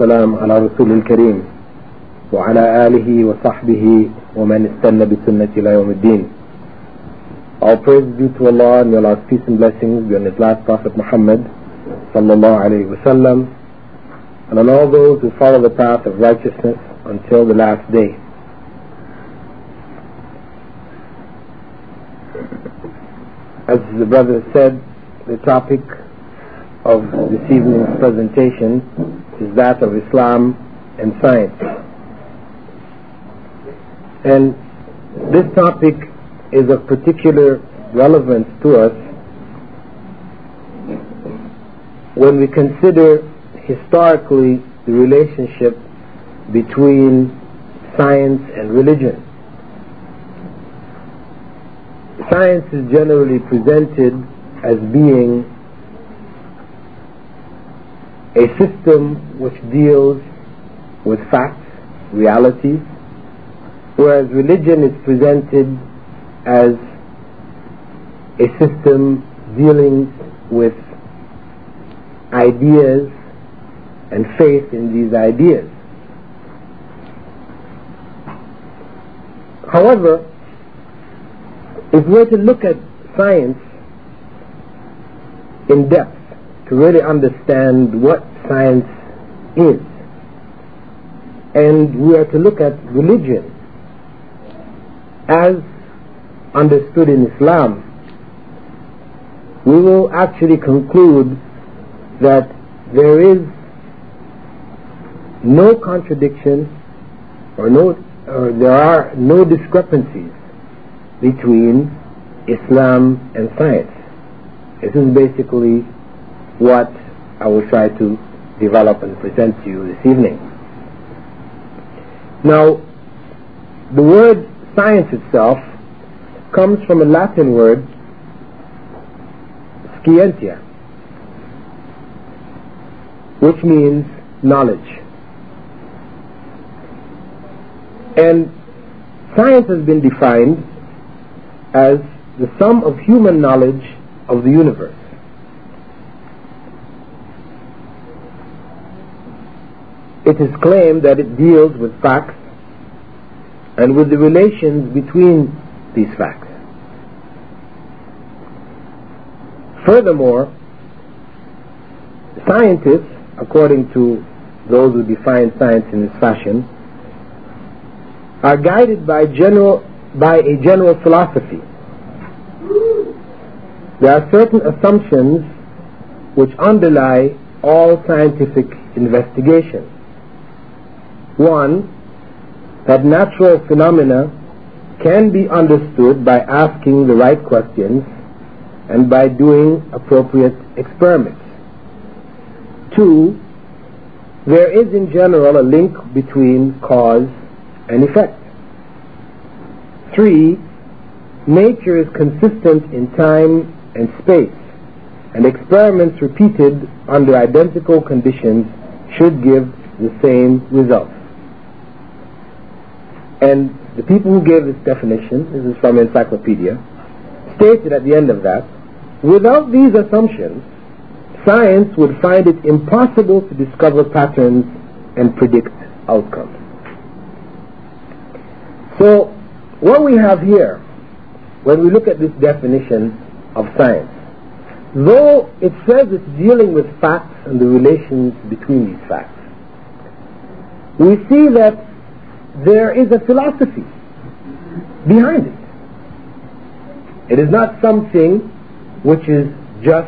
والسلام على رسول الكريم وعلى آله وصحبه ومن استنى بسنة إلى يوم الدين. All praise be to Allah, and may Allah's peace and blessings be on His last Prophet Muhammad sallallahu alayhi wa sallam, and on all those who follow the path of righteousness until the last day. As the brother said, the topic of this evening's presentation is that of Islam and science. And this topic is of particular relevance to us when we consider historically the relationship between science and religion. Science is generally presented as being a system which deals with facts, realities, whereas religion is presented as a system dealing with ideas and faith in these ideas. However, if we were to look at science in depth, to really understand what science is, and we are to look at religion as understood in Islam, we will actually conclude that there is no contradiction or there are no discrepancies between Islam and science. This is basically what I will try to develop and present to you this evening. Now, the word science itself comes from a Latin word, scientia, which means knowledge. And science has been defined as the sum of human knowledge of the universe. It is claimed that it deals with facts and with the relations between these facts. Furthermore, scientists, according to those who define science in this fashion, are guided by a general philosophy. There are certain assumptions which underlie all scientific investigation. One, that natural phenomena can be understood by asking the right questions and by doing appropriate experiments. Two, there is in general a link between cause and effect. Three, nature is consistent in time and space, and experiments repeated under identical conditions should give the same results. And the people who gave this definition, this is from Encyclopedia, stated at the end of that, without these assumptions, science would find it impossible to discover patterns and predict outcomes. So, what we have here, when we look at this definition of science, though it says it's dealing with facts and the relations between these facts, we see that there is a philosophy behind it. It is not something which is just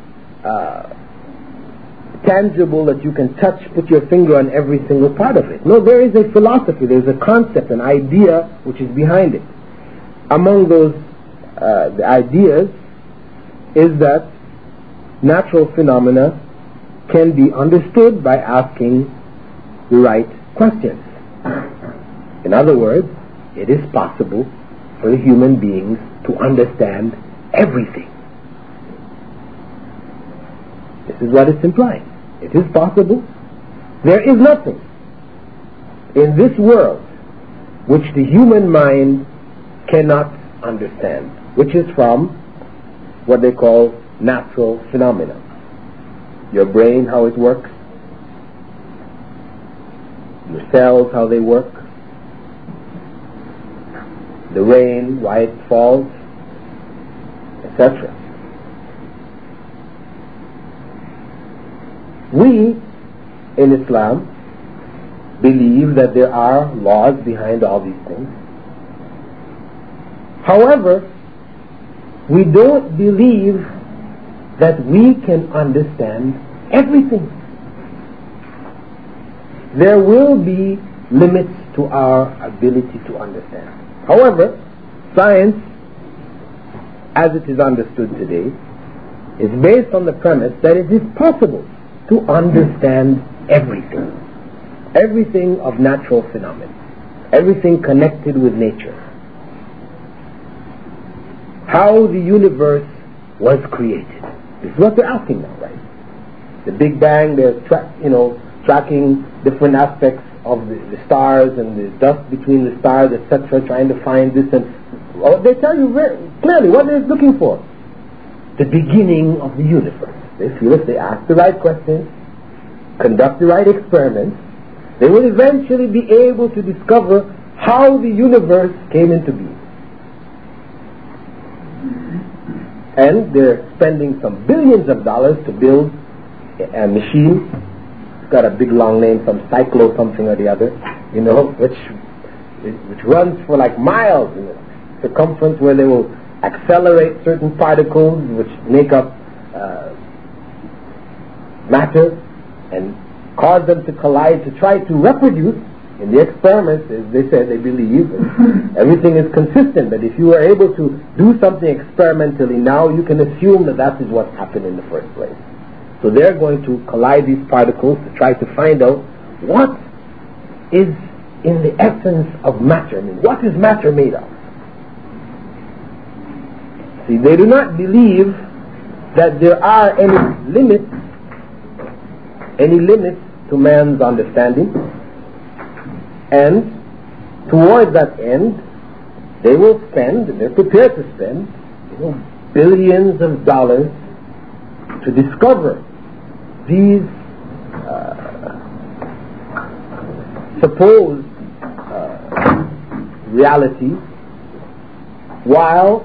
tangible that you can touch, put your finger on every single part of it. No, there is a philosophy, there is a concept, an idea which is behind it. Among those the ideas is that natural phenomena can be understood by asking the right questions. In other words, it is possible for the human beings to understand everything. This is what it's implying. It is possible. There is nothing in this world which the human mind cannot understand, which is from what they call natural phenomena. Your brain, how it works, your cells, how they work, the rain, why it falls, etc. We in Islam believe that there are laws behind all these things. However, we don't believe that we can understand everything. There will be limits to our ability to understand. However, science, as it is understood today, is based on the premise that it is possible to understand everything. Everything of natural phenomena. Everything connected with nature. How the universe was created. This is what they're asking now, right? The Big Bang, they're tracking different aspects of the stars and the dust between the stars, etc., trying to find this, and they tell you very clearly what they're looking for. The beginning of the universe. They feel if they ask the right questions, conduct the right experiments, they will eventually be able to discover how the universe came into being. And they're spending some billions of dollars to build a machine. It's got a big long name, some cyclo something or the other, which runs for like miles in circumference, where they will accelerate certain particles which make up matter and cause them to collide to try to reproduce. In the experiments, as they say, they believe everything is consistent, that if you are able to do something experimentally now, you can assume that is what happened in the first place. So they're going to collide these particles to try to find out what is in the essence of matter. I mean, what is matter made of? See, they do not believe that there are any limits to man's understanding, and toward that end they will spend, and they're prepared to spend, billions of dollars to discover these supposed realities, while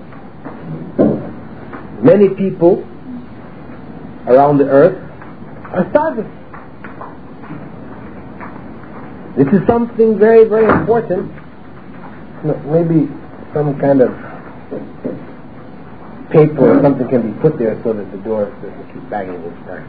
many people around the earth are starving. This is something very, very important. Maybe some kind of paper or something can be put there so that the door doesn't keep banging each time.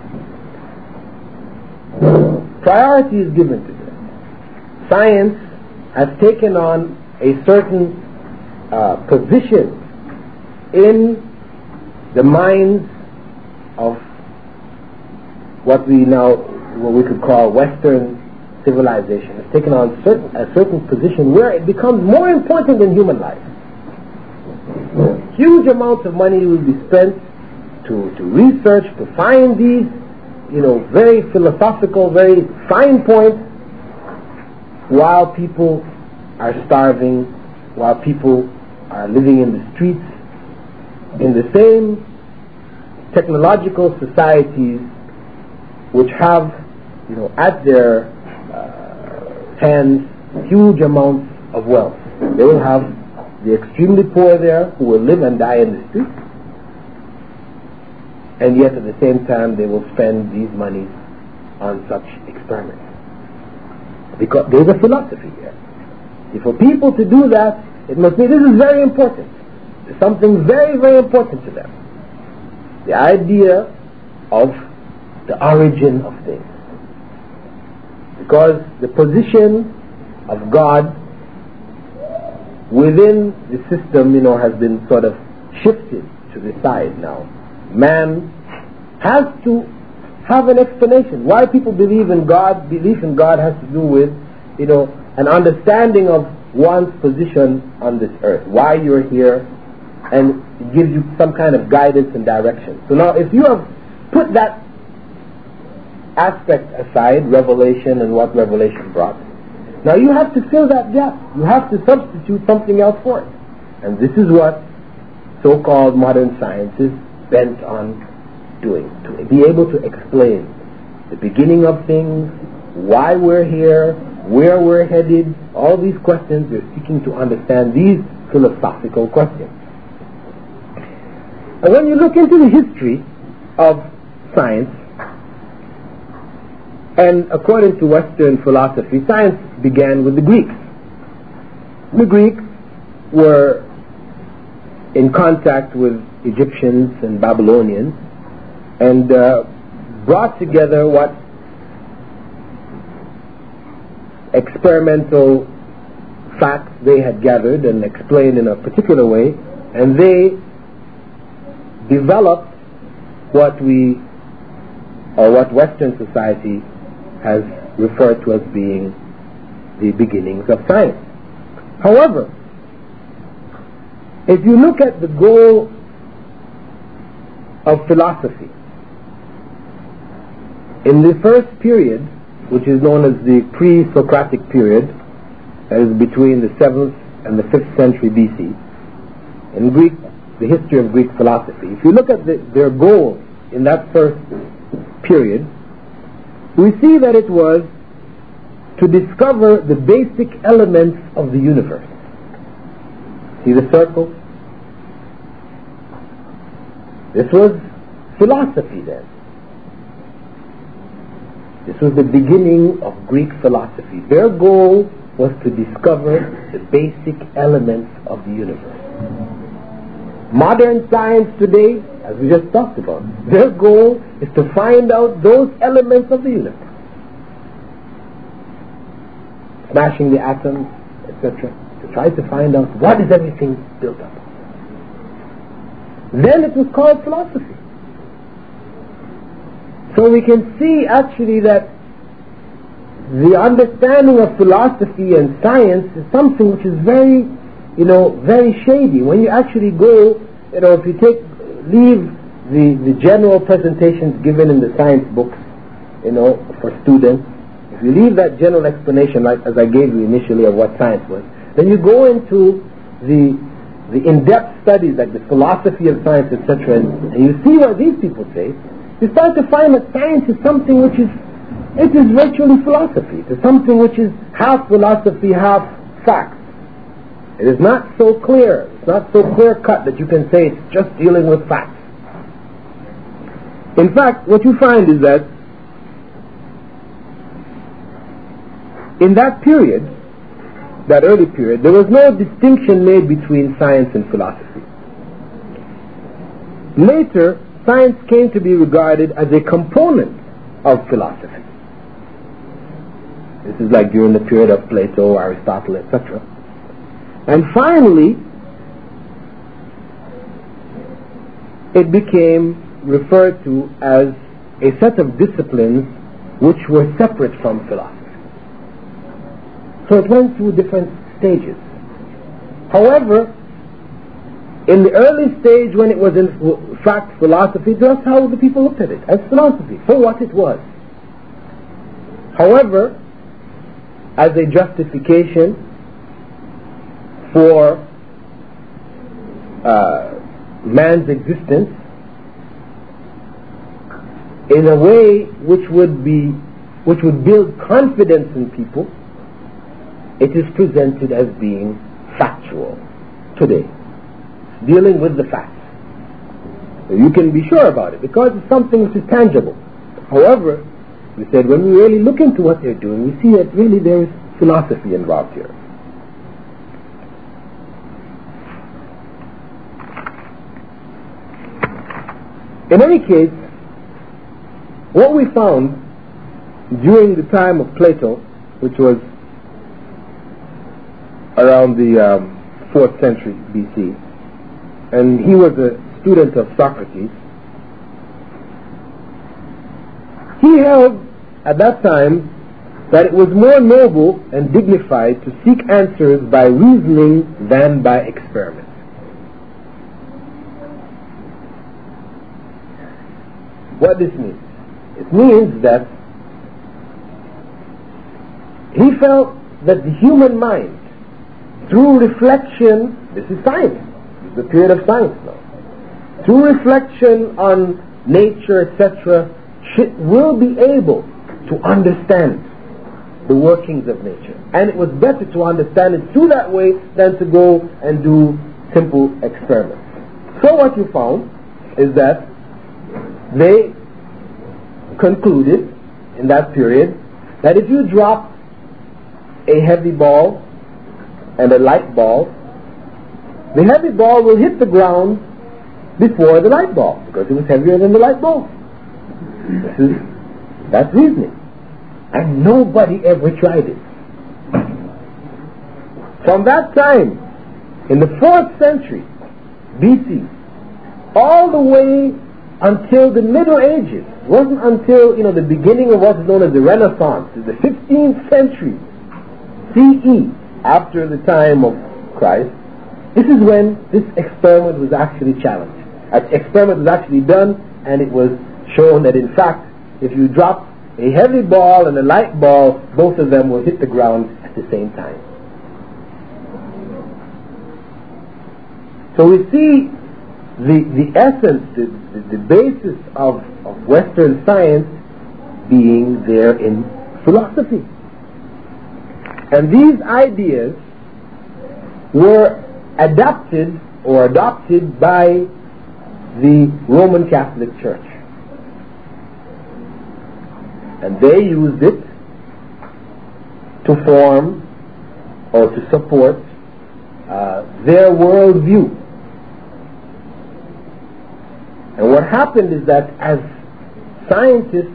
Priority is given to this. Science has taken on a certain position in the minds of what we could call Western civilization. Has taken on a certain position where it becomes more important than human life. Huge amounts of money will be spent to research, to find these, very philosophical, very fine points, while people are starving, while people are living in the streets, in the same technological societies which have, at their hands huge amounts of wealth. They will have the extremely poor there who will live and die in the streets, and yet at the same time they will spend these monies on such experiments. Because there's a philosophy here. See, for people to do that, it must be, this is very important. It's something very, very important to them. The idea of the origin of things. Because the position of God within the system, has been sort of shifted to the side now. Man has to have an explanation. Why people believe in God, belief in God has to do with, an understanding of one's position on this earth. Why you're here, and it gives you some kind of guidance and direction. So now if you have put that aspect aside, revelation and what revelation brought, now you have to fill that gap. You have to substitute something else for it. And this is what so-called modern science is bent on doing, to be able to explain the beginning of things, why we're here, where we're headed, all these questions. They're seeking to understand these philosophical questions. And when you look into the history of science, and according to Western philosophy, science began with the Greeks. The Greeks were in contact with Egyptians and Babylonians and brought together what experimental facts they had gathered and explained in a particular way, and they developed what Western society has referred to as being the beginnings of science. However, if you look at the goal of philosophy, in the first period, which is known as the pre-Socratic period, that is between the 7th and the 5th century BC, in Greek, the history of Greek philosophy, if you look at their goal in that first period, we see that it was to discover the basic elements of the universe. See the circle? This was philosophy then. This was the beginning of Greek philosophy. Their goal was to discover the basic elements of the universe. Modern science today, as we just talked about, their goal is to find out those elements of the universe. Smashing the atoms, etc. To try to find out what is everything built up. Then it was called philosophy. So we can see actually that the understanding of philosophy and science is something which is very, very shady. When you actually go, if you leave the general presentations given in the science books, for students, if you leave that general explanation, like as I gave you initially of what science was, then you go into the in-depth studies like the philosophy of science, etc., and you see what these people say. You start to find that science is something which is virtually philosophy. It is something which is half philosophy, half facts. It is not so clear. It's not so clear-cut that you can say it's just dealing with facts. In fact, what you find is that in that period, that early period, there was no distinction made between science and philosophy. Later, science came to be regarded as a component of philosophy. This is like during the period of Plato, Aristotle, etc. And finally, it became referred to as a set of disciplines which were separate from philosophy. So it went through different stages. However, in the early stage when it was in fact philosophy, that's how the people looked at it, as philosophy, for what it was. However, as a justification for man's existence in a way which would build confidence in people, it is presented as being factual today, dealing with the facts. So you can be sure about it because it's something which is tangible. However, we said when we really look into what they're doing, we see that really there is philosophy involved here. In any case, what we found during the time of Plato, which was around the 4th century BC, and he was a student of Socrates, he held at that time that it was more noble and dignified to seek answers by reasoning than by experiment. What this means? It means that he felt that the human mind, through reflection, this is science, this is the period of science now, through reflection on nature, etc., will be able to understand the workings of nature. And it was better to understand it through that way than to go and do simple experiments. So what you found is that they concluded in that period that if you drop a heavy ball and a light ball, the heavy ball will hit the ground before the light ball because it was heavier than the light ball. That's reasoning. And nobody ever tried it. From that time, in the 4th century BC, all the way until the Middle Ages, it wasn't until the beginning of what's known as the Renaissance, the 15th century CE, after the time of Christ, this is when this experiment was actually challenged. An experiment was actually done, and it was shown that in fact, if you drop a heavy ball and a light ball, both of them will hit the ground at the same time. So we see the essence, the basis of Western science being there in philosophy. And these ideas were adapted or adopted by the Roman Catholic Church. And they used it to form or to support their worldview. And what happened is that as scientists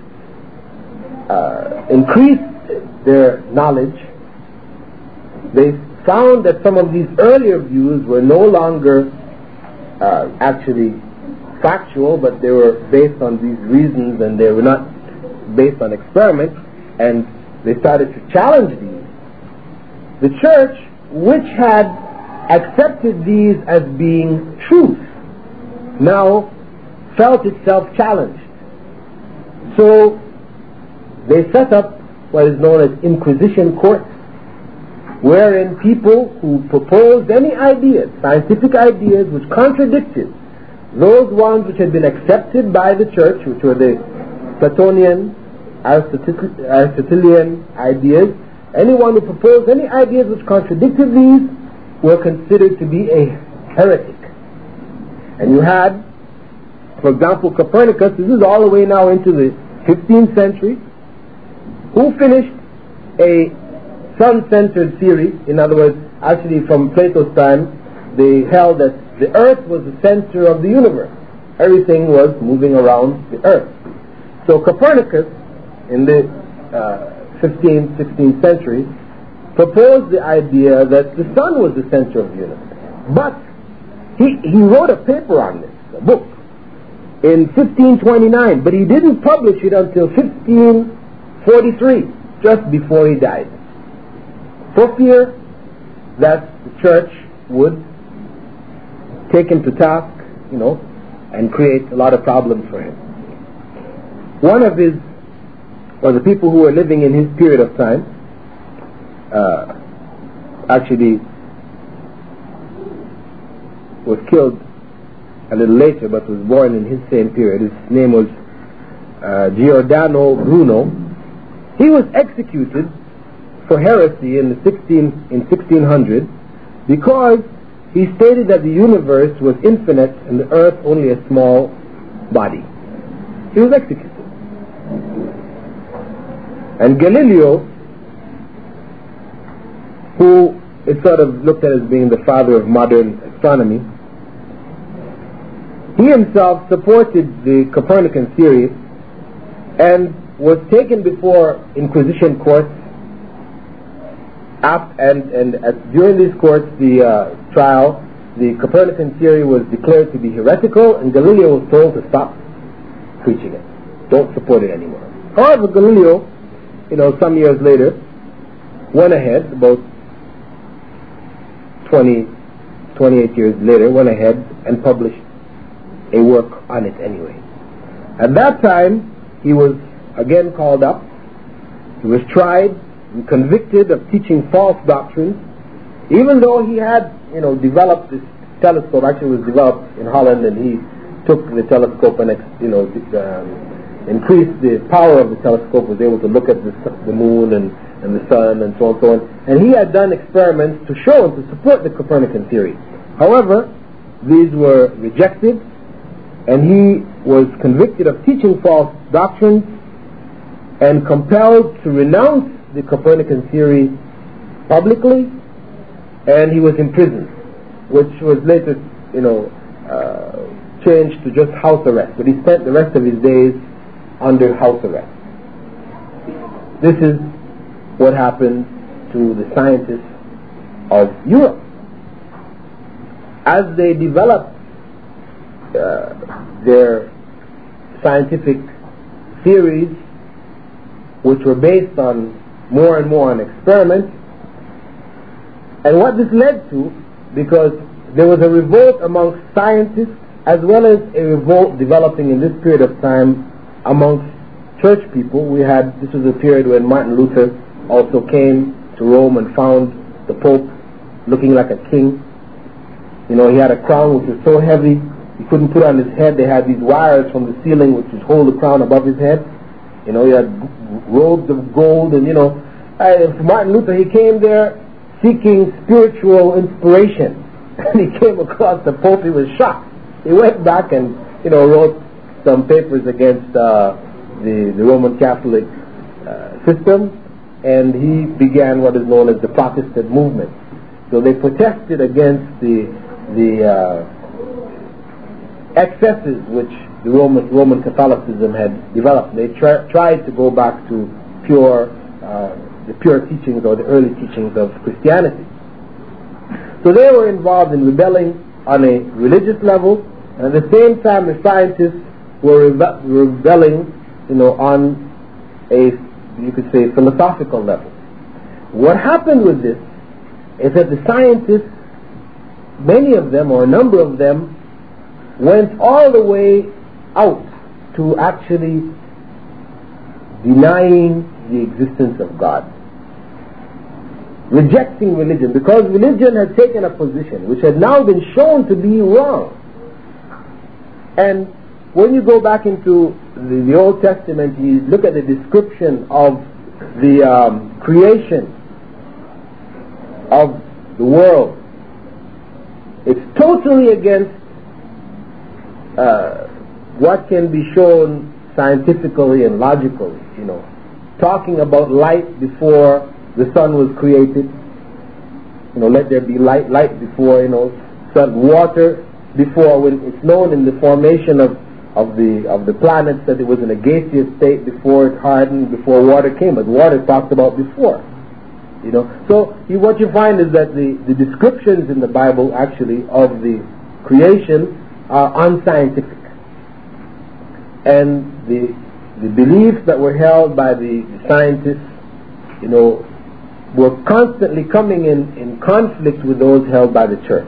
increased their knowledge, they found that some of these earlier views were no longer actually factual, but they were based on these reasons, and they were not based on experiment, and they started to challenge these. The church, which had accepted these as being truth, now felt itself challenged. So they set up what is known as Inquisition courts, wherein people who proposed any ideas, scientific ideas which contradicted those ones which had been accepted by the church, which were the Platonian, Aristotelian ideas, anyone who proposed any ideas which contradicted these were considered to be a heretic. And you had, for example, Copernicus, this is all the way now into the 15th century, who finished a sun-centered theory. In other words, actually from Plato's time, they held that the earth was the center of the universe. Everything was moving around the earth. So Copernicus, in the 15th, 16th century, proposed the idea that the sun was the center of the universe. But he wrote a paper on this, a book, in 1529, but he didn't publish it until 1543, just before he died, for fear that the church would take him to task, and create a lot of problems for him. One of his, or the people who were living in his period of time, actually was killed a little later, but was born in his same period. His name was Giordano Bruno. He was executed for heresy in 1600 because he stated that the universe was infinite and the earth only a small body. He was executed. And Galileo, who is sort of looked at as being the father of modern astronomy, he himself supported the Copernican theory and was taken before Inquisition courts. During these courts, the trial, the Copernican theory was declared to be heretical, and Galileo was told to stop preaching it. Don't support it anymore. However, Galileo, some years later, went ahead, about 28 years later, went ahead and published a work on it anyway. At that time, he was again called up. He was tried and convicted of teaching false doctrines, even though he had, developed this telescope. Actually, it was developed in Holland, and he took the telescope and, increased the power of the telescope, was able to look at the moon and and the sun and so on and so on. And he had done experiments to show and to support the Copernican theory. However, these were rejected, and he was convicted of teaching false doctrines and compelled to renounce the Copernican theory publicly, and he was imprisoned, which was later, changed to just house arrest. But he spent the rest of his days under house arrest. This is what happened to the scientists of Europe. As they developed their scientific theories, which were based on more and more on experiment, and what this led to, because there was a revolt amongst scientists as well as a revolt developing in this period of time amongst church people. This was a period when Martin Luther also came to Rome and found the Pope looking like a king. He had a crown which was so heavy he couldn't put it on his head. They had these wires from the ceiling which would hold the crown above his head. He had robes of gold, and for Martin Luther, he came there seeking spiritual inspiration, and he came across the Pope. He was shocked. He went back and wrote some papers against the Roman Catholic system, and he began what is known as the Protestant movement. So they protested against the excesses which the Roman Catholicism had developed. They tried to go back to the pure teachings or the early teachings of Christianity. So they were involved in rebelling on a religious level, and at the same time the scientists were rebelling, on a, you could say, philosophical level. What happened with this is that the scientists, many of them or a number of them, went all the way out to actually denying the existence of God, rejecting religion, because religion had taken a position which had now been shown to be wrong. And when you go back into the Old Testament, you look at the description of the creation of the world. It's totally against what can be shown scientifically and logically. Talking about light before the sun was created. Let there be light before, sun, water before, when it's known in the formation of the planets that it was in a gaseous state before it hardened, before water came, but water talked about before. So what you find is that the descriptions in the Bible actually of the creation are unscientific, and the beliefs that were held by the scientists, were constantly coming in conflict with those held by the church.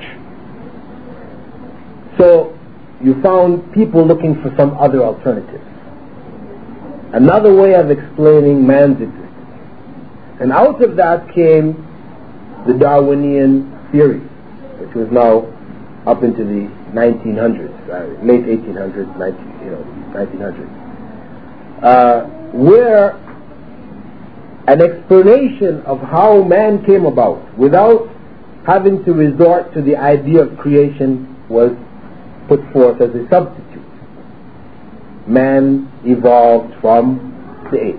So you found people looking for some other alternatives, another way of explaining man's existence. And out of that came the Darwinian theory, which was now up into the 1900s, late 1800s, 1900s, where an explanation of how man came about without having to resort to the idea of creation was put forth as a substitute. Man evolved from the ape.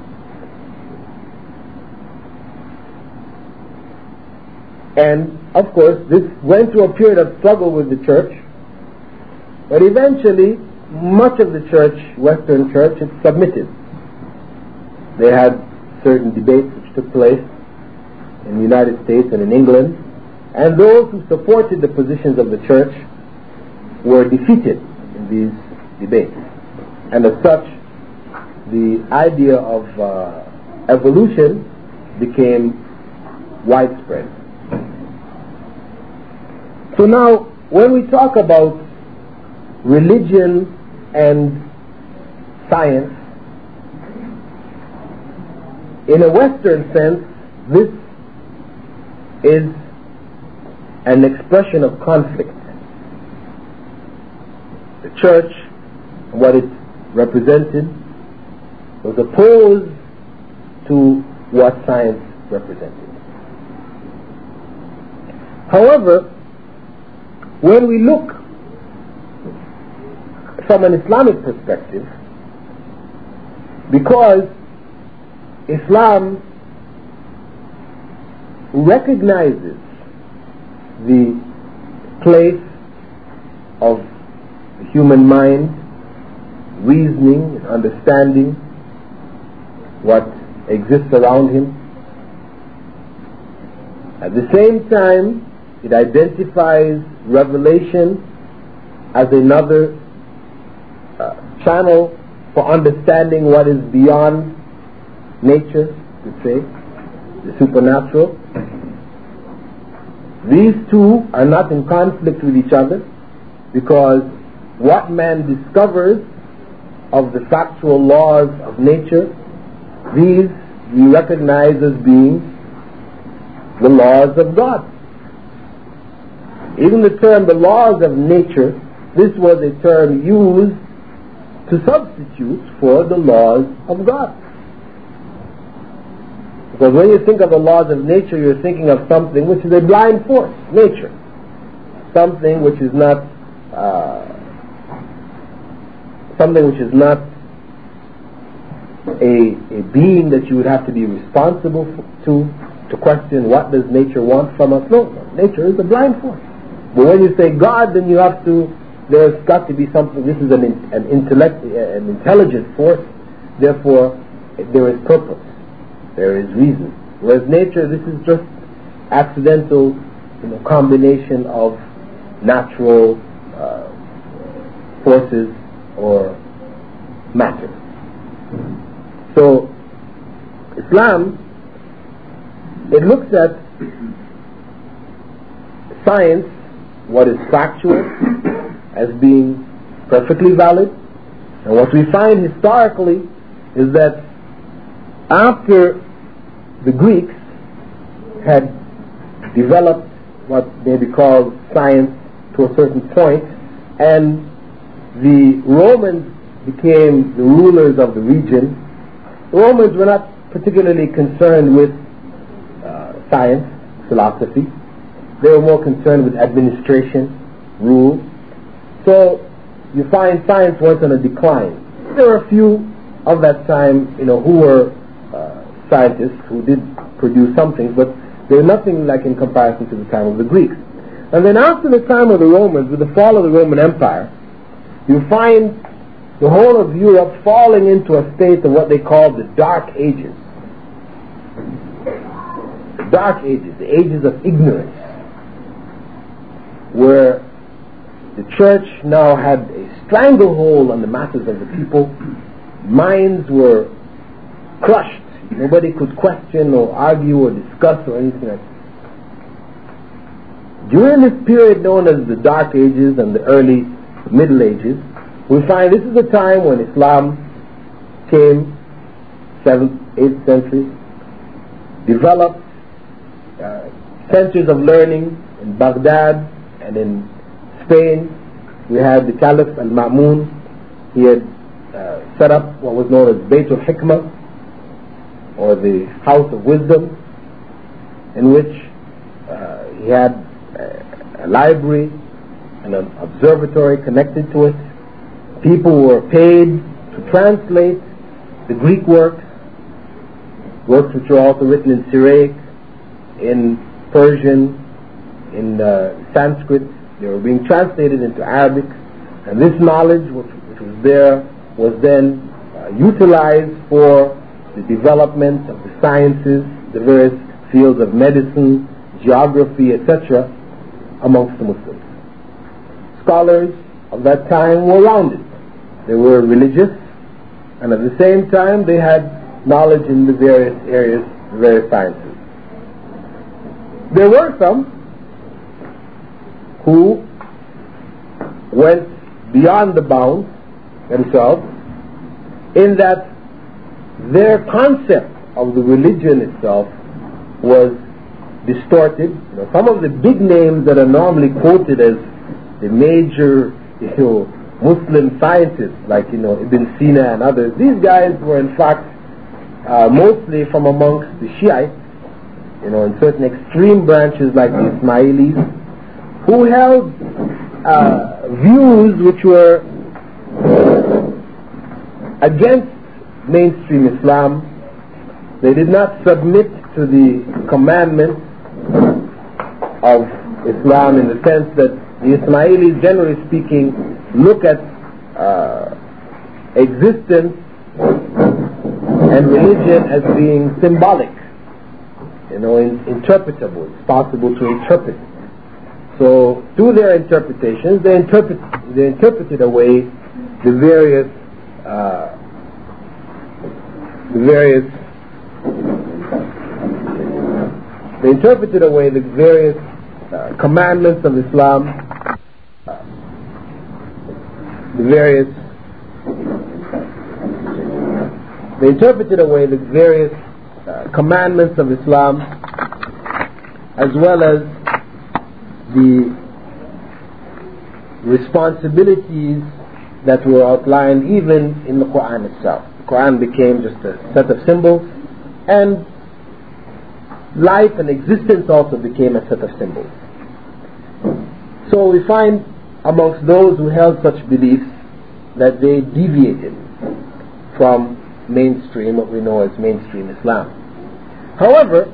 And of course this went through a period of struggle with the church, but eventually much of the church, Western church, had submitted. They had certain debates which took place in the United States and in England, and those who supported the positions of the church were defeated in these debates. And as such, the idea of evolution became widespread. So now, when we talk about religion and science, in a Western sense, this is an expression of conflict. The church, what it represented, was opposed to what science represented. However, when we look from an Islamic perspective, because Islam recognizes the place of the human mind, reasoning and understanding what exists around him. At the same time, it identifies revelation as another channel for understanding what is beyond nature, to say, the supernatural. These two are not in conflict with each other, because what man discovers of the factual laws of nature, these we recognize as being the laws of God. Even the term the laws of nature, this was a term used to substitute for the laws of God. Because when you think of the laws of nature, you're thinking of something which is a blind force, nature. Something which is not a being that you would have to be responsible to question what does nature want from us. No, nature is a blind force. But when you say God, then you have to, there's got to be something, this is an intelligent force, therefore there is purpose, there is reason. Whereas nature, this is just accidental, combination of natural forces or matter. So Islam, it looks at science, what is factual, as being perfectly valid. And what we find historically is that after the Greeks had developed what may be called science to a certain point, and the Romans became the rulers of the region, the Romans were not particularly concerned with science, philosophy. They were more concerned with administration, rule. So you find science went on a decline. There were a few of that time, who were scientists who did produce some things, but they were nothing like in comparison to the time of the Greeks. And then after the time of the Romans, with the fall of the Roman Empire, you find the whole of Europe falling into a state of what they call the Dark Ages. Dark Ages, the ages of ignorance, where the church now had a stranglehold on the masses of the people. Minds were crushed. Nobody could question or argue or discuss or anything like that. During this period known as the Dark Ages and the early Middle Ages, we find this is the time when Islam came, 7th, 8th century, developed centers of learning in Baghdad and in Spain. We had the Caliph al-Ma'mun. He had set up what was known as Bayt al-Hikmah, or the House of Wisdom, in which he had a library and an observatory connected to it. People were paid to translate the Greek works which were also written in Syriac, in Persian, in Sanskrit. They were being translated into Arabic, and this knowledge which was there was then utilized for the development of the sciences, the various fields of medicine, geography, etc., amongst the Muslims. Scholars of that time were rounded. They were religious, and at the same time they had knowledge in the various areas, the various sciences. There were some who went beyond the bounds themselves, in that their concept of the religion itself was distorted. Some of the big names that are normally quoted as the major Muslim scientists, like Ibn Sina and others, these guys were in fact mostly from amongst the Shiites, in certain extreme branches like the Ismailis, who held views which were against mainstream Islam. They did not submit to the commandments of Islam, in the sense that the Ismailis, generally speaking, look at existence and religion as being symbolic, interpretable. It's possible to interpret. So through their interpretations, they interpreted away the various commandments of Islam, they interpreted away the various commandments of Islam, as well as the responsibilities that were outlined even in the Quran itself. The Quran became just a set of symbols, and life and existence also became a set of symbols. So we find amongst those who held such beliefs that they deviated from mainstream, what we know as mainstream Islam. However,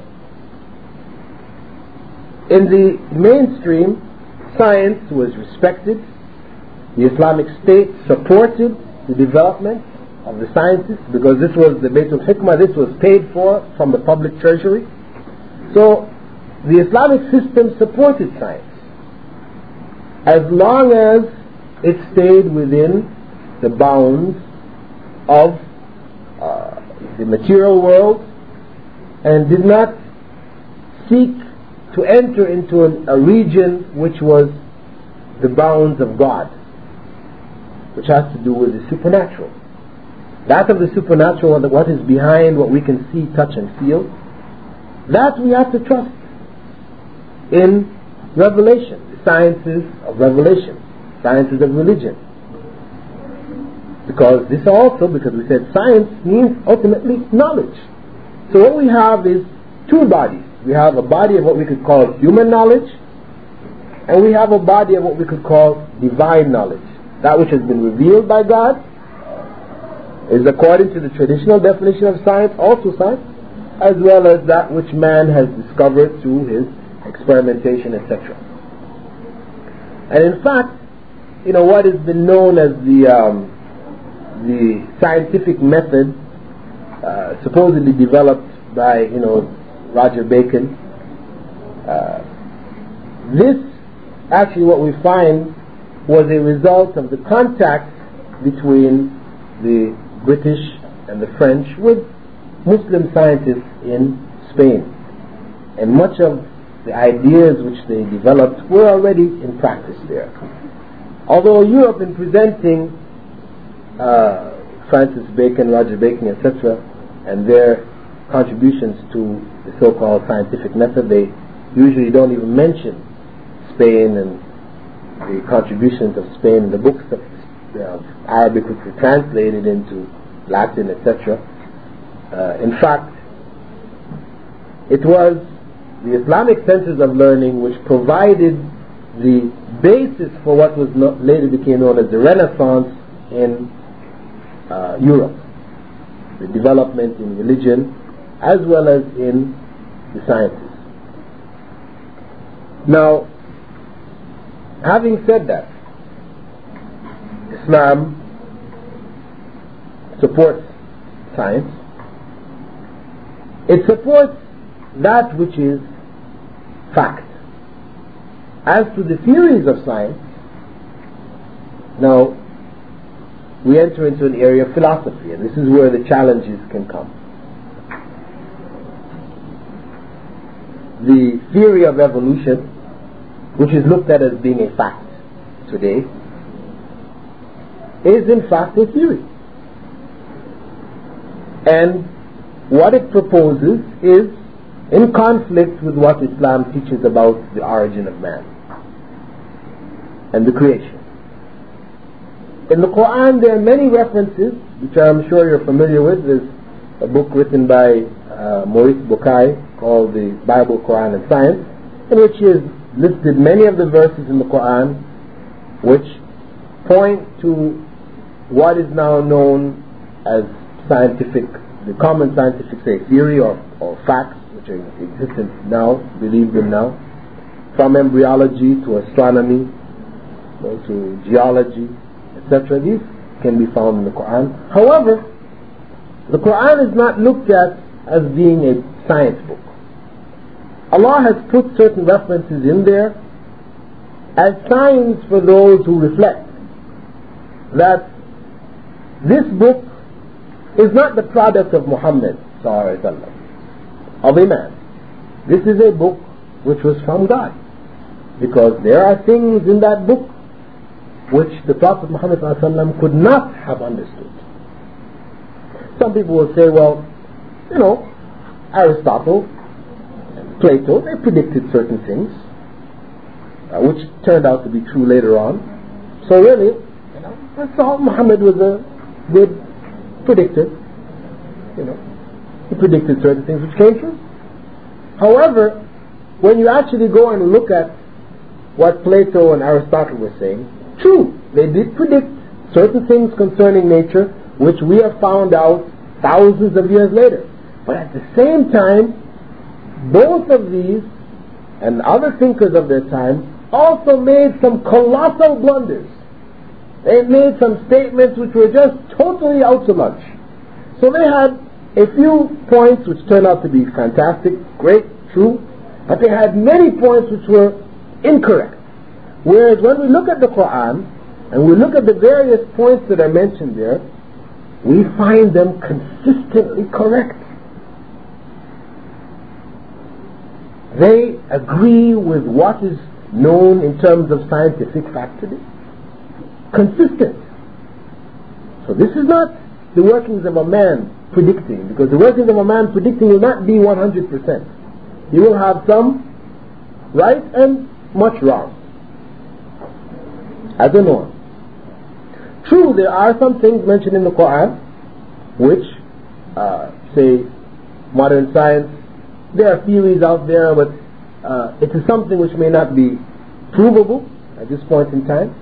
in the mainstream, science was respected. The Islamic State supported the development of the sciences, because this was the Baytul Hikmah, this was paid for from the public treasury. So the Islamic system supported science as long as it stayed within the bounds of the material world and did not seek to enter into a region which was the bounds of God, which has to do with the supernatural. That of the supernatural, what is behind what we can see, touch and feel, that we have to trust in revelation, the sciences of revelation, sciences of religion. Because we said science means ultimately knowledge. So what we have is two bodies. We have a body of what we could call human knowledge, and we have a body of what we could call divine knowledge. That which has been revealed by God is, according to the traditional definition of science, also science, as well as that which man has discovered through his experimentation, etc. And in fact, what has been known as the scientific method, supposedly developed by Roger Bacon, this actually, what we find, was a result of the contact between the British and the French with Muslim scientists in Spain, and much of the ideas which they developed were already in practice there. Although Europe, in presenting Francis Bacon, Roger Bacon, etc., and their contributions to the so-called scientific method, they usually don't even mention Spain and the contributions of Spain in the books of Arabic which were translated into Latin, etc. In fact, it was the Islamic centers of learning which provided the basis for what was later became known as the Renaissance in Europe, the development in religion as well as in the sciences. Now, having said that, Islam supports science. It supports that which is fact. As to the theories of science, now we enter into an area of philosophy, and this is where the challenges can come. The theory of evolution, which is looked at as being a fact today, is in fact a theory. And what it proposes is in conflict with what Islam teaches about the origin of man and the creation. In the Quran there are many references, which I'm sure you're familiar with. There's a book written by Maurice Bucaille called The Bible, Quran and Science, in which he has listed many of the verses in the Quran which point to what is now known as scientific, the common scientific, say, theory or facts which are in existence now, believed in now, from embryology to astronomy, to geology, etc. These can be found in the Quran. However, the Quran is not looked at as being a science book. Allah has put certain references in there as signs for those who reflect that this book is not the product of Muhammad sallallahu alaihi wasallam, of a man. This is a book which was from God, because there are things in that book which the Prophet Muhammad sallallahu alaihi wasallam could not have understood. Some people will say, well, you know, Aristotle and Plato, they predicted certain things which turned out to be true later on. So really, you know, that's all. Muhammad was a good predictor. You know, he predicted certain things which came true. However, when you actually go and look at what Plato and Aristotle were saying, true, they did predict certain things concerning nature which we have found out thousands of years later. But at the same time, both of these and other thinkers of their time also made some colossal blunders. They made some statements which were just totally out to lunch. So they had a few points which turned out to be fantastic, great, true, but they had many points which were incorrect. Whereas when we look at the Quran and we look at the various points that are mentioned there, we find them consistently correct. They agree with what is known in terms of scientific fact today. Consistent. So this is not the workings of a man predicting, because the workings of a man predicting will not be 100%. You will have some right and much wrong as a norm. True, there are some things mentioned in the Quran which, say, modern science, there are theories out there, but it is something which may not be provable at this point in time.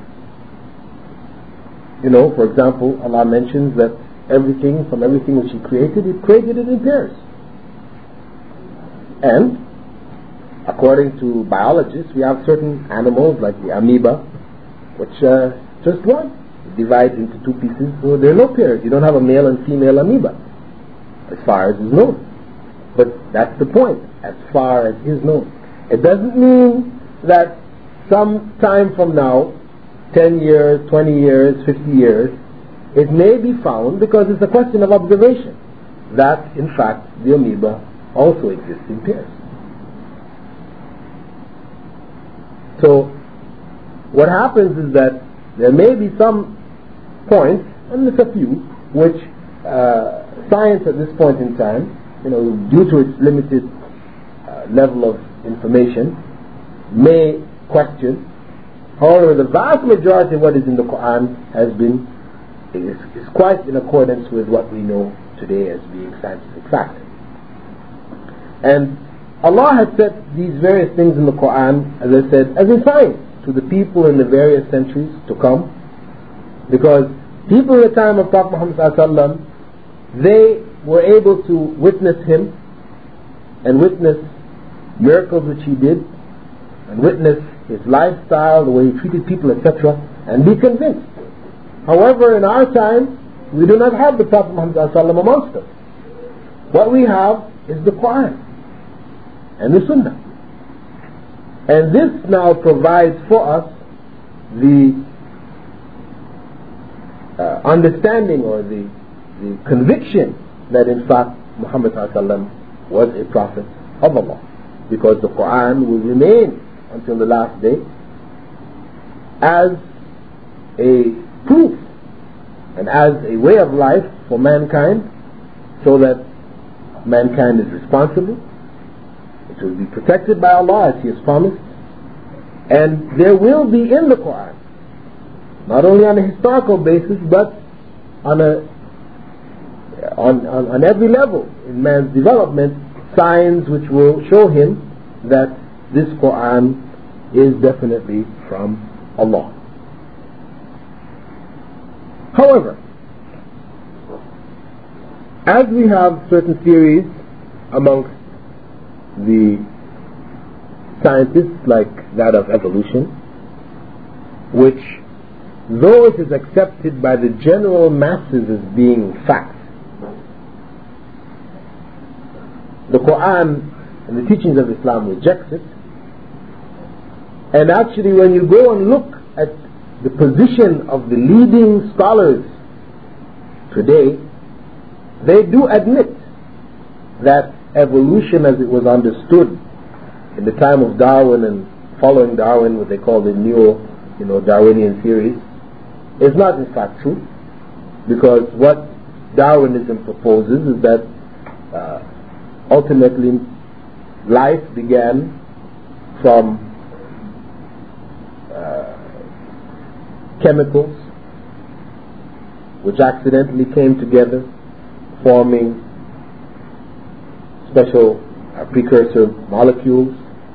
You know, for example, Allah mentions that from everything which He created it in pairs. And according to biologists, we have certain animals like the amoeba, which just one. It divides into two pieces, so there are no pairs. You don't have a male and female amoeba, as far as is known. But that's the point, as far as is known. It doesn't mean that some time from now, 10 years, 20 years, 50 years, it may be found, because it's a question of observation, that in fact the amoeba also exists in pairs. So what happens is that there may be some points, and there's a few, which science at this point in time, you know, due to its limited level of information, may question. However, the vast majority of what is in the Quran is quite in accordance with what we know today as being scientific fact. And Allah has set these various things in the Quran, as I said, as a sign to the people in the various centuries to come, because people in the time of Prophet Muhammad ﷺ, they were able to witness him and witness miracles which he did, and witness his lifestyle, the way he treated people, etc., and be convinced. However, in our time, we do not have the Prophet Muhammad ﷺ amongst us. What we have is the Quran and the Sunnah. And this now provides for us the understanding or the conviction that in fact Muhammad ﷺ was a prophet of Allah, because the Quran will remain until the last day as a proof and as a way of life for mankind, so that mankind is responsible. It will be protected by Allah as He has promised, and there will be in the Quran, not only on a historical basis but on a on every level in man's development, signs which will show him that this Quran is definitely from Allah. However, as we have certain theories amongst the scientists, like that of evolution, which, though it is accepted by the general masses as being fact, the Quran and the teachings of Islam rejects it. And actually, when you go and look at the position of the leading scholars today, they do admit that evolution as it was understood in the time of Darwin and following Darwin, what they call the Darwinian theories, is not in fact true, because what Darwinism proposes is that ultimately life began from chemicals which accidentally came together, forming special precursor molecules,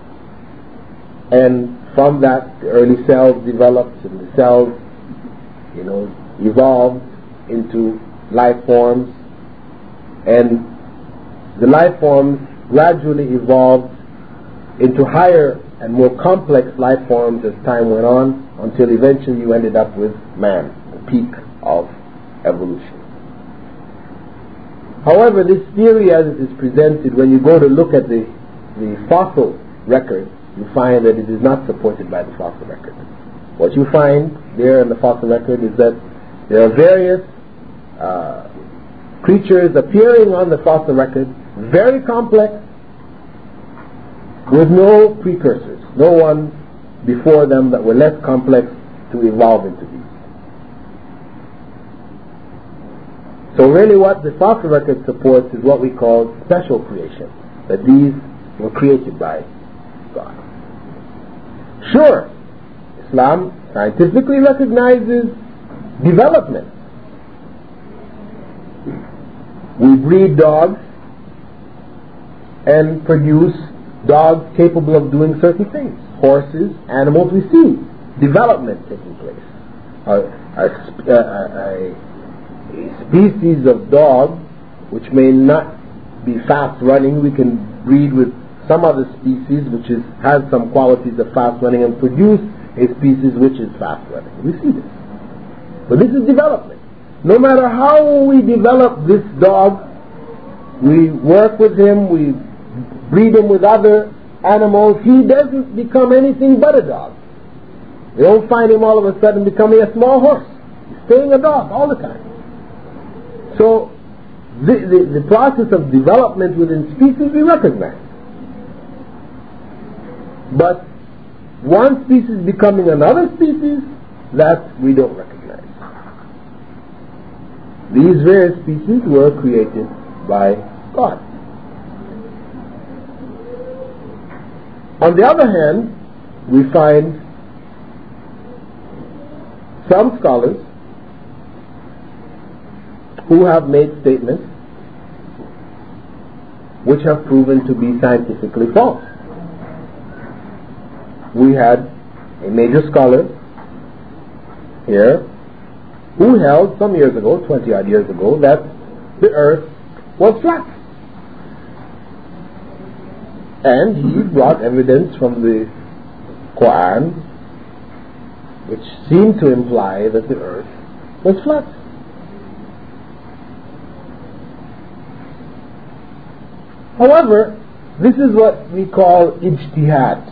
and from that the early cells developed, and the cells evolved into life forms, and the life forms gradually evolved into higher and more complex life forms as time went on, until eventually you ended up with man, the peak of evolution. However, this theory as it is presented, when you go to look at the fossil record, you find that it is not supported by the fossil record. What you find there in the fossil record is that there are various creatures appearing on the fossil record, very complex, with no precursors, no one before them that were less complex to evolve into these. So really what the fossil record supports is what we call special creation, that these were created by God. Sure, Islam scientifically recognizes development. We breed dogs and produce dogs capable of doing certain things. Horses, animals, we see development taking place. A species of dog which may not be fast running, we can breed with some other species which has some qualities of fast running and produce a species which is fast running. We see this. But this is development. No matter how we develop this dog, we work with him, we breed him with other animals, he doesn't become anything but a dog. You don't find him all of a sudden becoming a small horse. He's staying a dog all the time. So the process of development within species we recognize. But one species becoming another species, that we don't recognize. These various species were created by God. On the other hand, we find some scholars who have made statements which have proven to be scientifically false. We had a major scholar here who held some years ago, 20 odd years ago, that the earth was flat. And he brought evidence from the Quran which seemed to imply that the earth was flat. However, this is what we call ijtihad,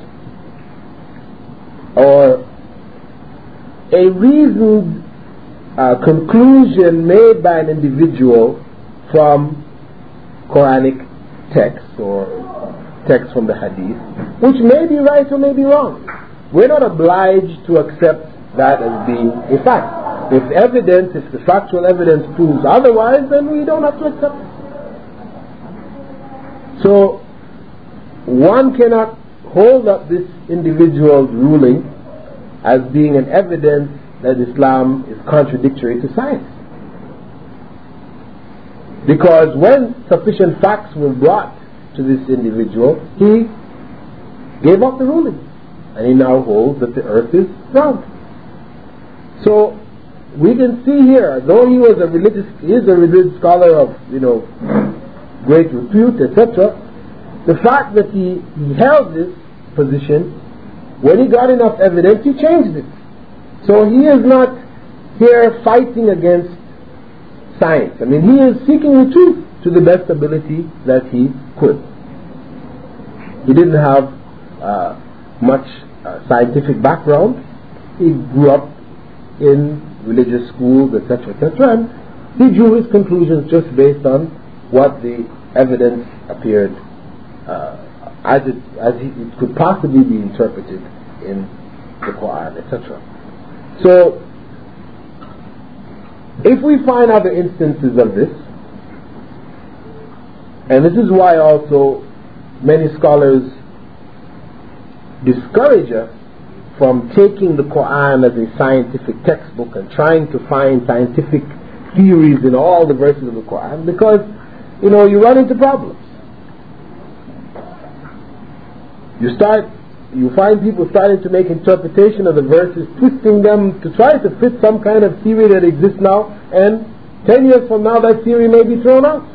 or a reasoned conclusion made by an individual from Quranic texts or texts from the Hadith, which may be right or may be wrong. We're not obliged to accept that as being a fact. If the factual evidence proves otherwise, then we don't have to accept it. So, one cannot hold up this individual's ruling as being an evidence that Islam is contradictory to science. Because when sufficient facts were brought to this individual, he gave up the ruling, and he now holds that the earth is round. So we can see here, though he is a religious scholar of great repute, etc., the fact that he held this position, when he got enough evidence, he changed it. So he is not here fighting against science. I mean, he is seeking the truth to the best ability that he could. He didn't have much scientific background. He grew up in religious schools, etc., etc., and he drew his conclusions just based on what the evidence appeared as it could possibly be interpreted in the Quran, etc. So, if we find other instances of this, and this is why also many scholars discourage us from taking the Quran as a scientific textbook and trying to find scientific theories in all the verses of the Quran, because you run into problems. You find people starting to make interpretation of the verses, twisting them to try to fit some kind of theory that exists now, and 10 years from now that theory may be thrown out.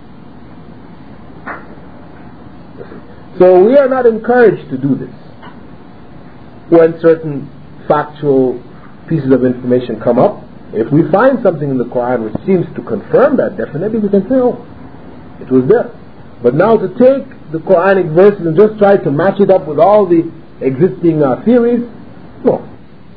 So we are not encouraged to do this. When certain factual pieces of information come up, if we find something in the Quran which seems to confirm that, definitely we can say, oh, it was there. But now to take the Quranic verses and just try to match it up with all the existing theories, no.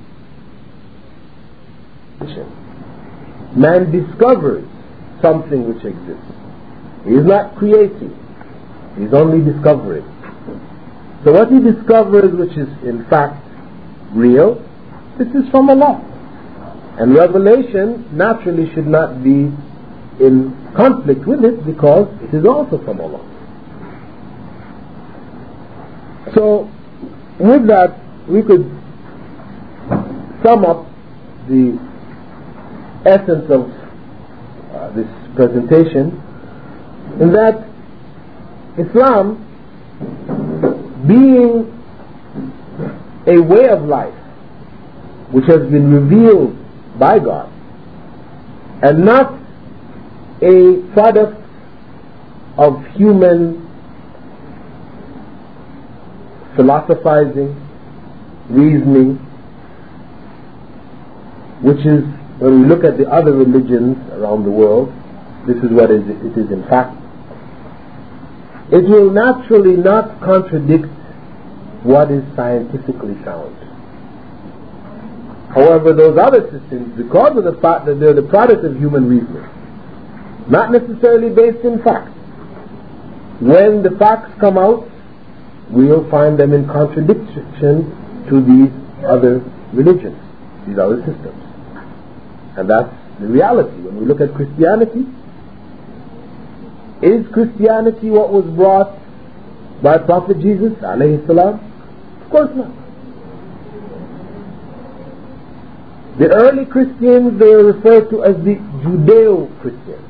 Man discovers something which exists. He is not creating. He is only discovering. So what he discovers, which is in fact real, this is from Allah. And revelation naturally should not be in conflict with it, because it is also from Allah. So with that, we could sum up the essence of this presentation in that Islam, being a way of life which has been revealed by God and not a product of human philosophizing, reasoning, which is, when we look at the other religions around the world, this is what it is in fact. It will naturally not contradict what is scientifically sound. However, those other systems, because of the fact that they're the product of human reasoning, not necessarily based in facts, when the facts come out, we'll find them in contradiction to these other religions, these other systems. And that's the reality. When we look at Christianity, is Christianity what was brought by Prophet Jesus alayhi salam? Of course not. The early Christians, they are referred to as the Judeo-Christians.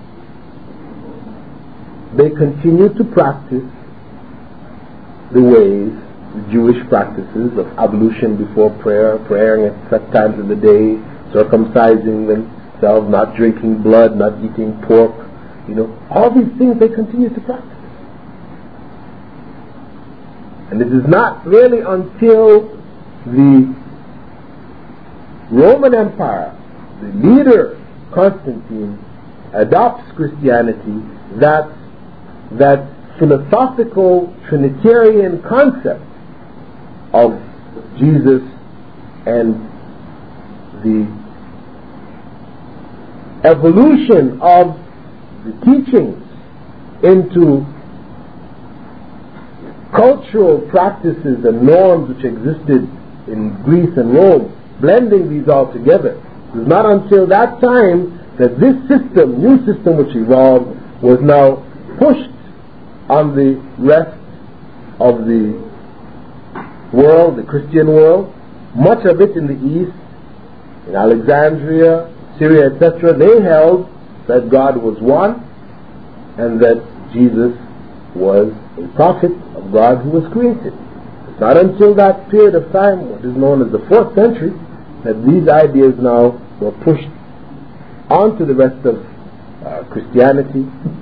They continued to practice the ways, the Jewish practices of ablution before prayer, praying at set times of the day, circumcising themselves, not drinking blood, not eating pork, all these things they continue to practice. And it is not really until the Roman Empire, the leader Constantine, adopts Christianity, that philosophical Trinitarian concept of Jesus and the evolution of the teachings into cultural practices and norms which existed in Greece and Rome, blending these all together. It was not until that time that this system, new system which evolved, was now pushed on the rest of the world, the Christian world. Much of it in the East, in Alexandria, Syria, etc., they held that God was one, and that Jesus was a prophet of God who was created. It's not until that period of time, what is known as the 4th century, that these ideas now were pushed onto the rest of Christianity.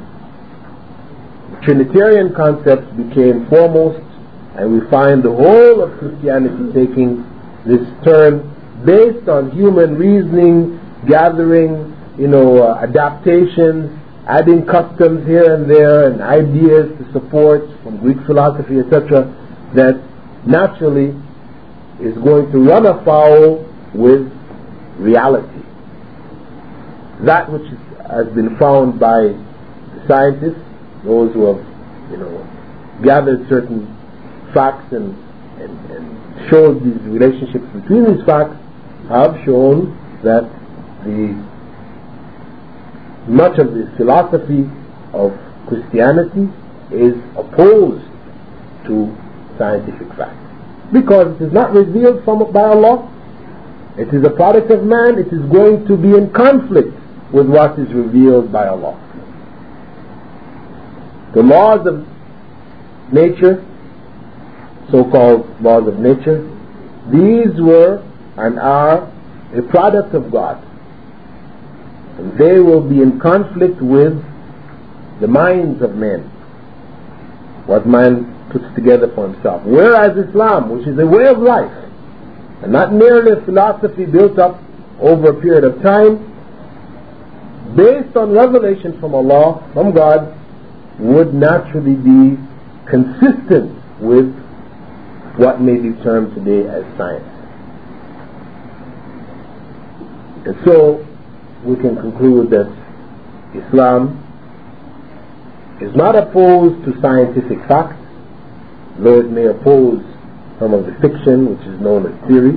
Trinitarian concepts became foremost, and we find the whole of Christianity taking this turn based on human reasoning, gathering, adaptations, adding customs here and there, and ideas to support from Greek philosophy, etc., that naturally is going to run afoul with reality. That which has been found by scientists, those who have, gathered certain facts and showed these relationships between these facts, have shown that much of the philosophy of Christianity is opposed to scientific facts, because it is not revealed by Allah. It is a product of man. It is going to be in conflict with what is revealed by Allah. The laws of nature, so-called laws of nature, these were and are a product of God, and they will be in conflict with the minds of men, what man puts together for himself. Whereas Islam, which is a way of life and not merely a philosophy built up over a period of time, based on revelation from Allah, from God, would naturally be consistent with what may be termed today as science. And so we can conclude that Islam is not opposed to scientific facts, though it may oppose some of the fiction which is known as theory.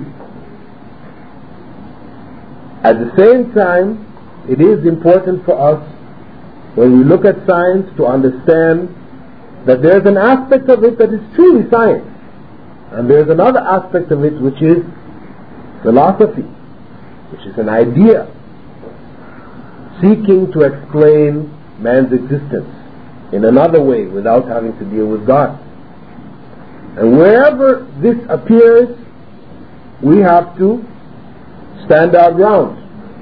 At the same time, it is important for us, when we look at science, to understand that there is an aspect of it that is truly science, and there is another aspect of it which is philosophy, which is an idea seeking to explain man's existence in another way without having to deal with God. And wherever this appears, we have to stand our ground.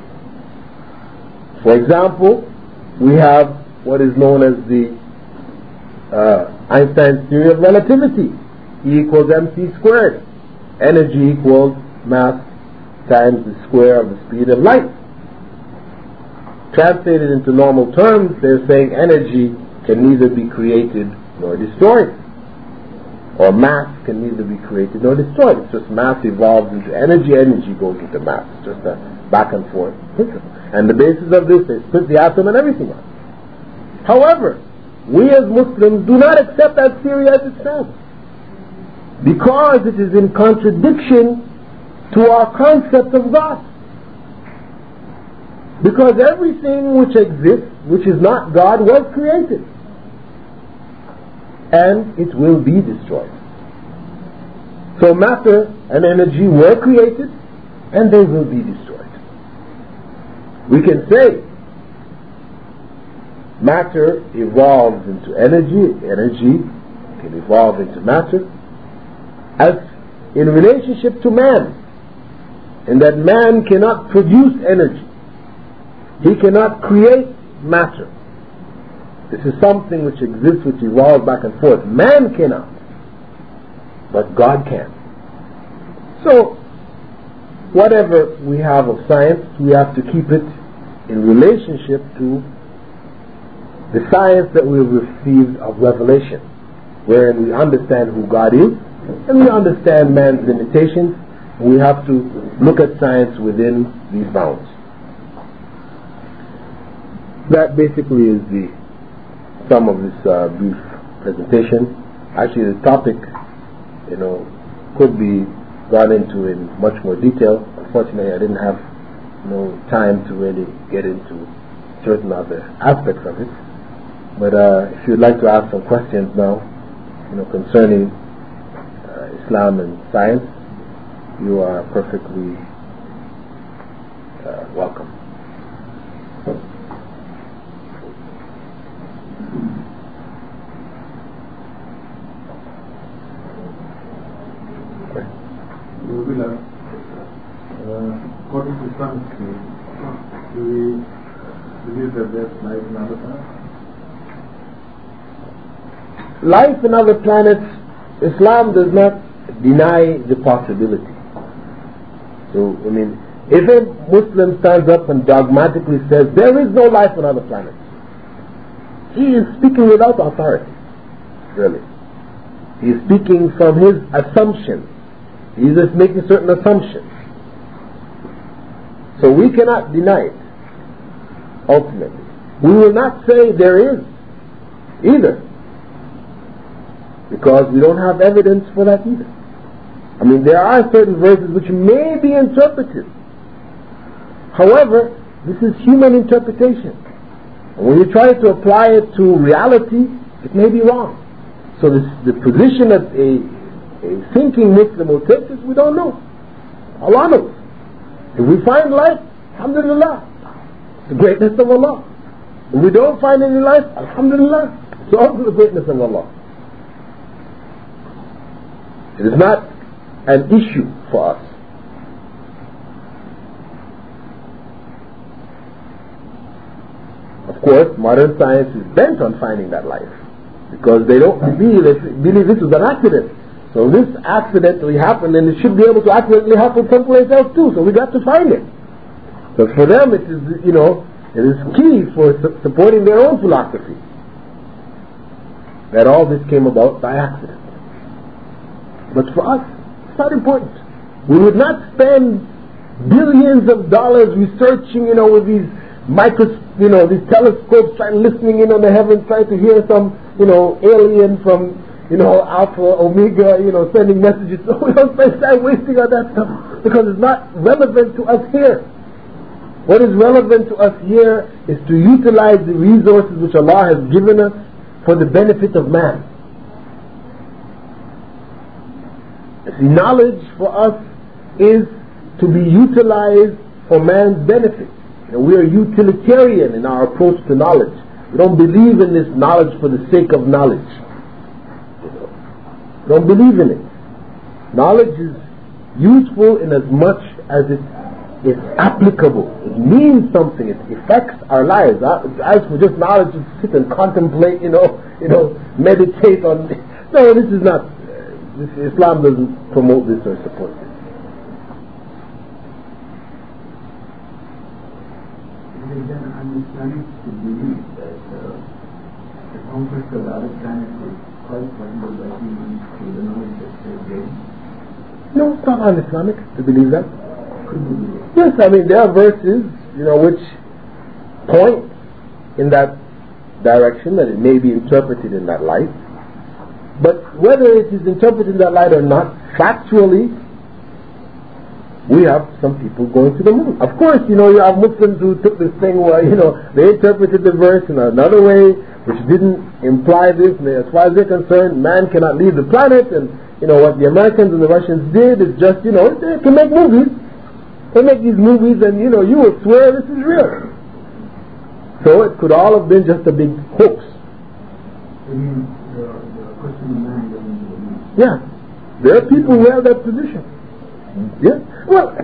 For example, we have what is known as the Einstein's theory of relativity. E equals mc squared. Energy equals mass times the square of the speed of light. Translated into normal terms, they're saying energy can neither be created nor destroyed, or mass can neither be created nor destroyed. It's just mass evolves into energy, energy goes into mass. It's just a back and forth principle. And the basis of this, they split the atom and everything else. However, we as Muslims do not accept that theory as it stands, because it is in contradiction to our concept of God. Because everything which exists, which is not God, was created, and it will be destroyed. So matter and energy were created, and they will be destroyed. We can say matter evolves into energy, energy can evolve into matter, as in relationship to man, in that man cannot produce energy. He cannot create matter. This is something which exists, which evolves back and forth. Man cannot, but God can. So, whatever we have of science, we have to keep it in relationship to the science that we have received of revelation, wherein we understand who God is, and we understand man's limitations, and we have to look at science within these bounds. That basically is the sum of this brief presentation. Actually, the topic, could be gone into in much more detail. Unfortunately, I didn't have time to really get into certain other aspects of it. But if you'd like to ask some questions now, concerning Islam and science, you are perfectly welcome. According to some theory, do we believe that there's life in other planets? Life in other planets, Islam does not deny the possibility. So, I mean, if a Muslim stands up and dogmatically says there is no life on other planets, he is speaking without authority, really. He is speaking from his assumption. He is just making certain assumptions. So we cannot deny it, ultimately. We will not say there is, either, because we don't have evidence for that either. I mean, there are certain verses which may be interpreted. However, this is human interpretation. And when you try to apply it to reality, it may be wrong. So the position that a thinking Muslim will take is, we don't know. Allah knows. If we find life, alhamdulillah, the greatness of Allah. If we don't find any life, alhamdulillah, it's also the greatness of Allah. It is not an issue for us. Of course, modern science is bent on finding that life, because they don't believe this was an accident. So this accidentally happened, and it should be able to accidentally happen someplace else too. So we got to find it. So for them, it is, it is key for supporting their own philosophy that all this came about by accident. But for us, it's not important. We would not spend billions of dollars researching, with these these telescopes, listening in on the heavens, trying to hear some, alien from, Alpha, Omega, sending messages. So we don't spend time wasting on that stuff, because it's not relevant to us here. What is relevant to us here is to utilize the resources which Allah has given us for the benefit of man. See, knowledge for us is to be utilized for man's benefit. We are utilitarian in our approach to knowledge. We don't believe in this knowledge for the sake of knowledge. We don't believe in it. Knowledge is useful in as much as it is applicable. It means something. It affects our lives. As for just knowledge, to sit and contemplate, meditate on. No, this is not. Islam doesn't promote this or support this. It is an un-Islamic to believe that the conquest of other planets is quite possible by humans through the knowledge that they gain. No, it's not un-Islamic to believe that. Could you believe? Yes, I mean, there are verses, which point in that direction, that it may be interpreted in that light. But whether it is interpreted in that light or not, factually, we have some people going to the moon. Of course, you have Muslims who took this thing where, they interpreted the verse in another way, which didn't imply this. And as far as they're concerned, man cannot leave the planet, and, what the Americans and the Russians did is just, they can make movies. They make these movies, and, you will swear this is real. So it could all have been just a big hoax. Yeah, there are people who have that position. Yeah. Well,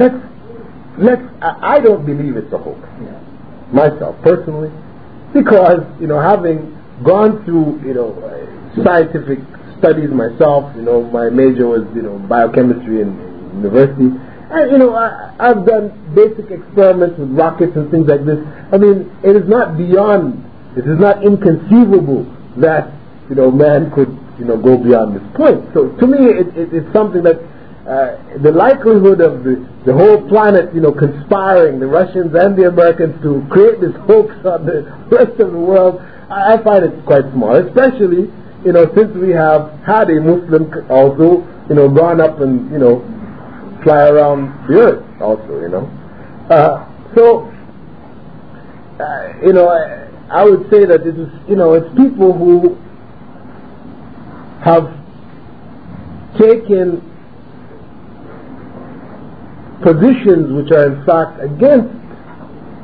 I don't believe it's a hoax. Myself, personally, because having gone through scientific studies myself, my major was biochemistry in university, and I've done basic experiments with rockets and things like this. I mean, it is not inconceivable that man could go beyond this point. So to me, it's something that the likelihood of the whole planet, conspiring, the Russians and the Americans, to create this hoax on the rest of the world, I find it quite small. Especially, since we have had a Muslim also, gone up and fly around the earth also, I would say that it is, it's people who have taken positions which are in fact against,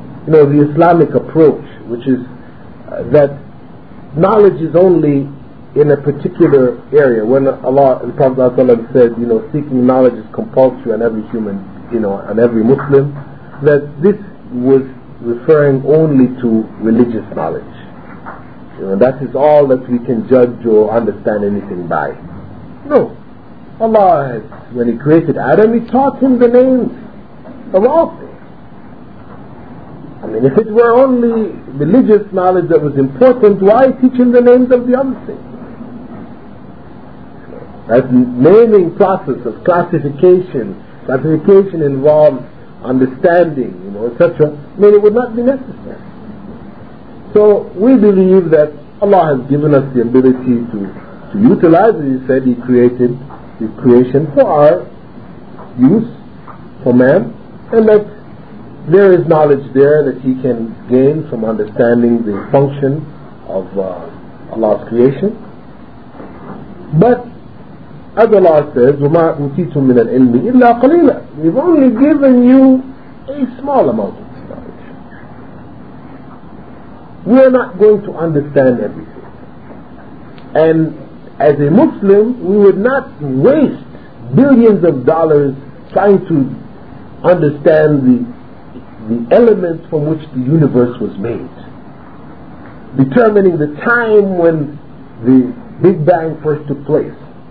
the Islamic approach, which is that knowledge is only in a particular area. When Allah, the Prophet ﷺ said, seeking knowledge is compulsory on every human, on every Muslim, that this was referring only to religious knowledge. That is all that we can judge or understand anything by. No. Allah, when He created Adam, He taught him the names of all things. If it were only religious knowledge that was important, why teach him the names of the other things? That naming process of classification involves understanding, etc. It would not be necessary. So we believe that Allah has given us the ability to utilize, as He said, He created His creation for our use, for man, and that there is knowledge there that he can gain from understanding the function of Allah's creation. But as Allah says, وَمَا أُوتِيتُم مِّنَ الْعِلْمِ إِلَّا قَلِيلًا, we've only given you a small amount of knowledge. We are not going to understand everything. And as a Muslim, we would not waste billions of dollars trying to understand the elements from which the universe was made, determining the time when the Big Bang first took place.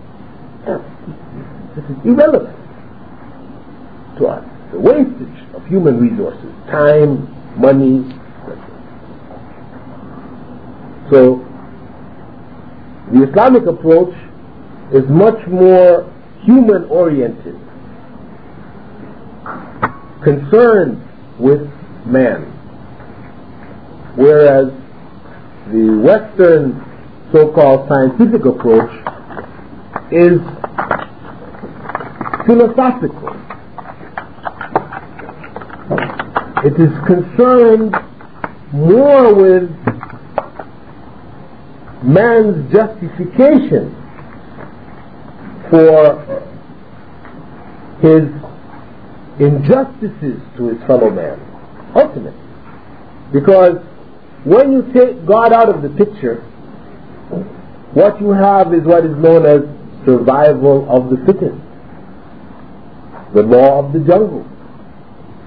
This is irrelevant to us. The wastage of human resources, time, money. So the Islamic approach is much more human oriented, concerned with man, whereas the Western so-called scientific approach is philosophical. It is concerned more with man's justification for his injustices to his fellow man, ultimately. Because when you take God out of the picture, what you have is what is known as survival of the fittest, the law of the jungle.